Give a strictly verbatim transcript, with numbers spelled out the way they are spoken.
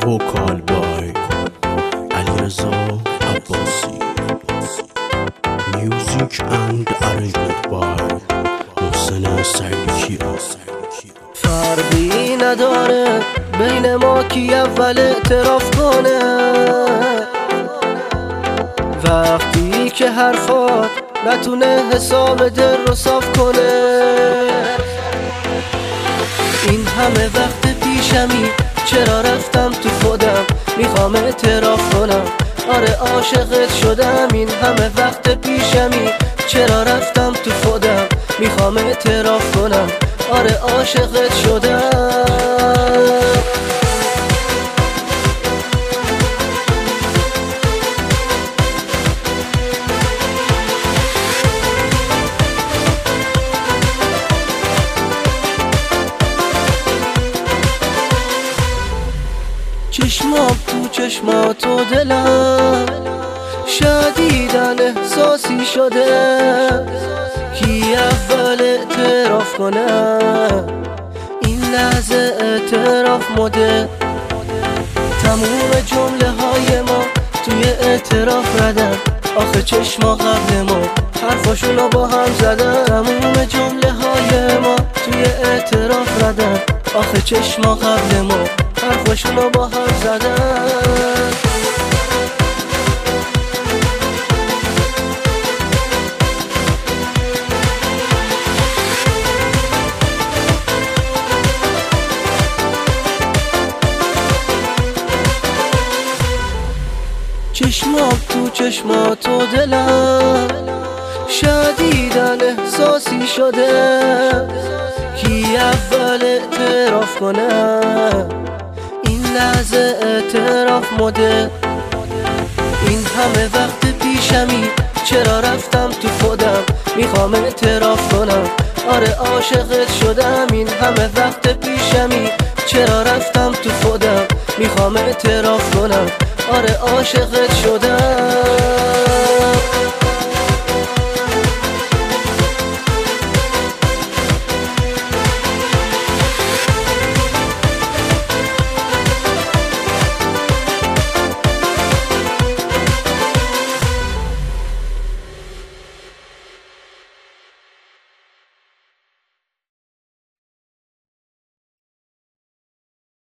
وکال بای علیرضا عباسی، میوزیک اند ارنجمنت بای محسن سرکی. فرقی نداره بین ما کی اول اعتراف کنه، وقتی که حرفات نتونه حساب دل رو صاف کنه. این همه وقت پیشمی چرا رفتم تو خودم، میخوام اعتراف کنم آره عاشقت شدم. این همه وقت پیشمی چرا رفتم تو خودم، میخوام اعتراف کنم آره عاشقت شدم. چشمام تو چشمات و دلم شدیدن احساسی شده، کی اول اعتراف کنه این لحظه اعتراف مده. تموم جمله های ما توی اعتراف ردن، آخه چشما قبل ما حرفاشونو با هم زدن. تموم جمله های ما توی اعتراف ردن، آخه چشما قبل ما حرفاشونو با هم زدن. چشمام تو چشمات و دلم شدیدن احساسی شده، کی اول اعتراف کنه این لحظه اعتراف مده. این همه وقت پیشمی چرا رفتم تو خودم، میخوام اعتراف کنم آره عاشقت شدم. این همه وقت پیشمی چرا رفتم تو خودم، میخوام اعتراف کنم آره عاشقت شدم.